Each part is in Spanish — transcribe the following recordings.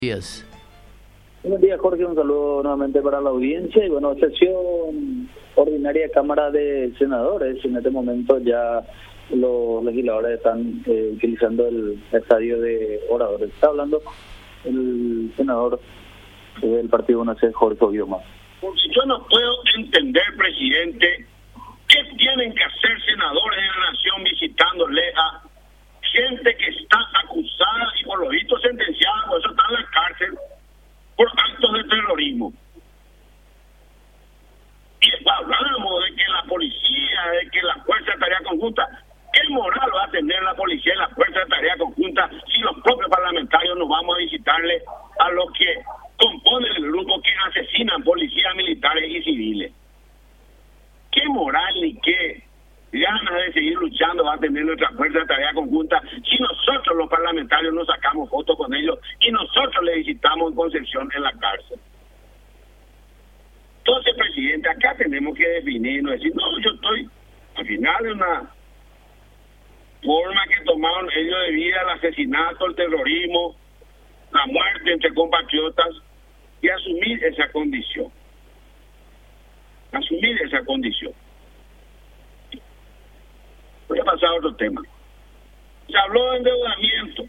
días. Buenos días, Jorge. Un saludo nuevamente para la audiencia. Y bueno, sesión ordinaria de Cámara de Senadores. En este momento ya los legisladores están utilizando el estadio de oradores. Está hablando el senador del Partido UNACE, Jorge Obioma. Porque yo no puedo entender, presidente, qué tienen que hacer senadores de la nación visitándole a gente que está acusada y por lo visto sentenciada, por eso está en la cárcel, por actos de terrorismo. Y hablamos de que la policía, de que la Fuerza de Tarea Conjunta, ¿qué moral va a tener la policía y la Fuerza de Tarea Conjunta si los propios parlamentarios nos vamos a visitarle a los que componen el grupo que asesinan policías militares y civiles? ¿Qué moral ni qué ganas de seguir luchando va a tener nuestra Fuerza de Tarea Conjunta si nosotros los parlamentarios nos sacamos fotos con ellos y nosotros le visitamos en Concepción en la cárcel? Entonces, presidente, acá tenemos que definirnos, decir, no, yo estoy al final de una forma que tomaron ellos de vida, el asesinato, el terrorismo, la muerte entre compatriotas, y asumir esa condición. Asumir esa condición. Voy a pasar a otro tema. Se habló de endeudamiento.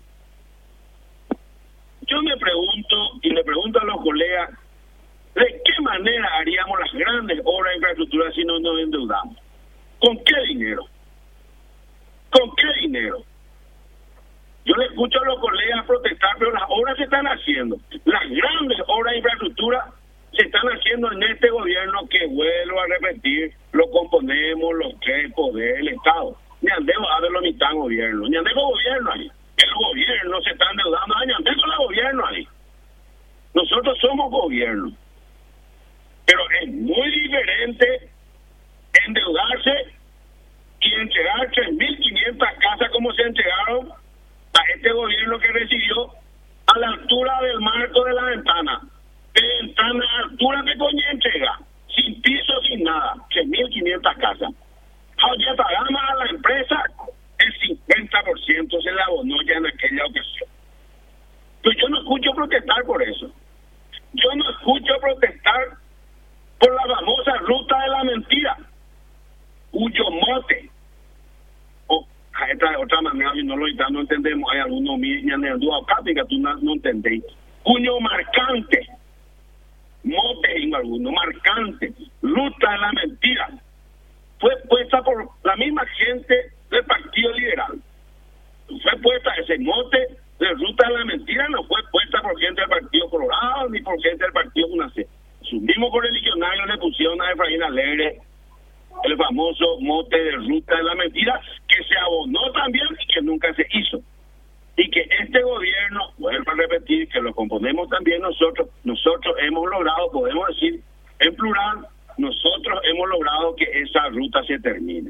Yo me pregunto, y le pregunto a los colegas, ¿de qué manera haríamos las grandes obras de infraestructura si no nos endeudamos? ¿Con qué dinero? ¿Con qué dinero? Yo le escucho a los colegas protestar, pero las obras se están haciendo. Las grandes obras de infraestructura se están haciendo en este gobierno que, vuelvo a repetir, lo componemos los tres poderes del Estado. Ni andemos a ver la mitad en gobierno, ni andemos gobierno ahí. El gobierno se está endeudando, ni andemos el gobierno ahí. Nosotros somos gobierno. Pero es muy diferente endeudarse y entregar 3.500 casas como se entregaron a este gobierno que recibió a la altura del marco de la ventana. De ventana a altura que coño entrega, sin piso, sin nada, 3.500 casas. Ya pagamos a la empresa el 50% se le abonó ya en aquella ocasión. Pues yo no escucho protestar por eso. Yo no escucho protestar por la famosa ruta de la mentira, cuyo mote, o esta otra manera, si no lo no entendemos, hay algunos que tú no entendéis, cuyo marcante, mote en alguno, marcante, ruta de la mentira, fue puesta por la misma gente del Partido Liberal. Fue puesta ese mote de ruta de la mentira, no fue puesta por gente del Partido Colorado ni por gente del Partido UNACE. Sus mismos correligionarios le pusieron a Efraín Alegre el famoso mote de ruta de la mentira, que se abonó también y que nunca se hizo. Y que este gobierno, vuelvo a repetir, que lo componemos también nosotros hemos logrado, podemos decir en plural, nosotros hemos logrado que esa ruta se termine.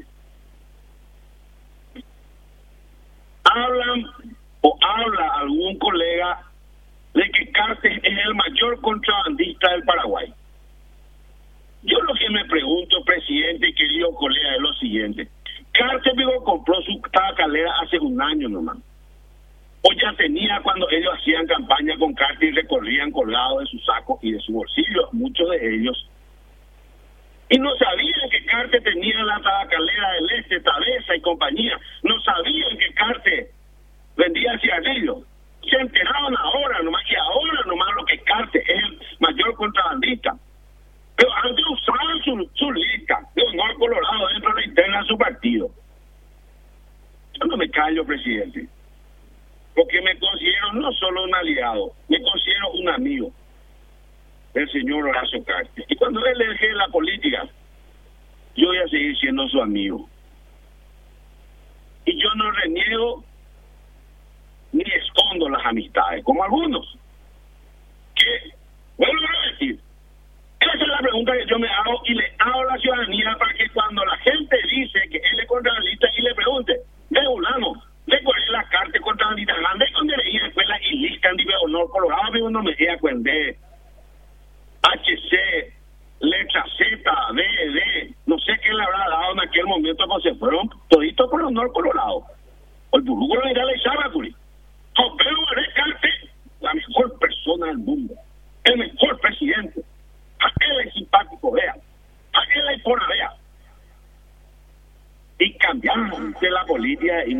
Habla algún colega de que Cartes es el mayor contrabandista del Paraguay. Yo lo que me pregunto, presidente y querido colega, es lo siguiente. Cartes compró su tabacalera hace un año nomás. O ya tenía cuando ellos hacían campaña con Cartes y recorrían colgados de su saco y de su bolsillo, muchos de ellos. Y no sabían que Cartes tenía la tabacalera del Este, Tabesa y compañía. No sabían que Cartes vendía cigarrillos. Se enteraron ahora nomás, y ahora nomás lo que Cartes es el mayor contrabandista. Pero antes usaban su lista de honor colorado dentro de la interna de su partido. Yo no me callo, presidente, porque me considero no solo un aliado, me considero un amigo del señor Horacio Cartes. Y cuando él deje la política, yo voy a seguir siendo su amigo. Y yo no reniego ni escondo las amistades, como algunos. Que, vuelvo a decir, esa es la pregunta que yo me hago y le hago a la ciudadanía para que cuando la gente dice que él es contrabandista y le pregunte, de fulano, de cuál es la carta contrabandista grande, donde leía escuela y lista en honor colorado, pero no me queda cuende HC, letra Z, D, no sé qué le habrá dado en aquel momento cuando se fueron toditos por honor colorado. El burbujo le dirá la Isabacuri. Pero Cartes la mejor persona del mundo, el mejor presidente. Aquel es simpático, vea. Aquel es por vea. Y cambiar de la política de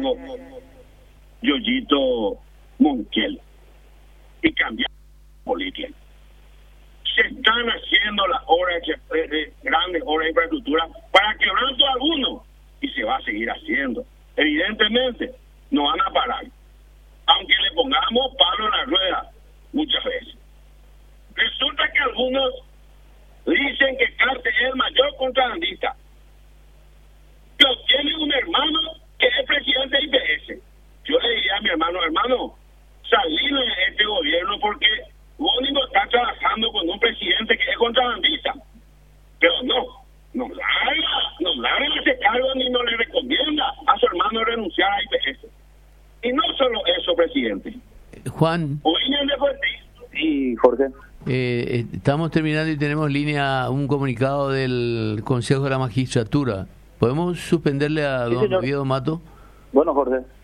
Yoyito Montiel. Y cambiar de política. Se están haciendo las obras, grandes obras de infraestructura para quebranto alguno. Y se va a seguir haciendo. Evidentemente, no van a parar. Aunque le pongamos palo en la rueda muchas veces. Resulta que algunos dicen que Carte es el mayor contrabandista. Pero tiene un hermano que es presidente de IPS. Yo le diría a mi hermano, salí de este gobierno porque vos único está trabajando con un presidente que es contrabandista. Pero no larga ese cargo ni no le recomienda a su hermano renunciar a IPS. Y no solo eso, presidente. Juan. Sí, Jorge. Estamos terminando y tenemos un comunicado del Consejo de la Magistratura. ¿Podemos suspenderle a don Oviedo Mato? Bueno, Jorge.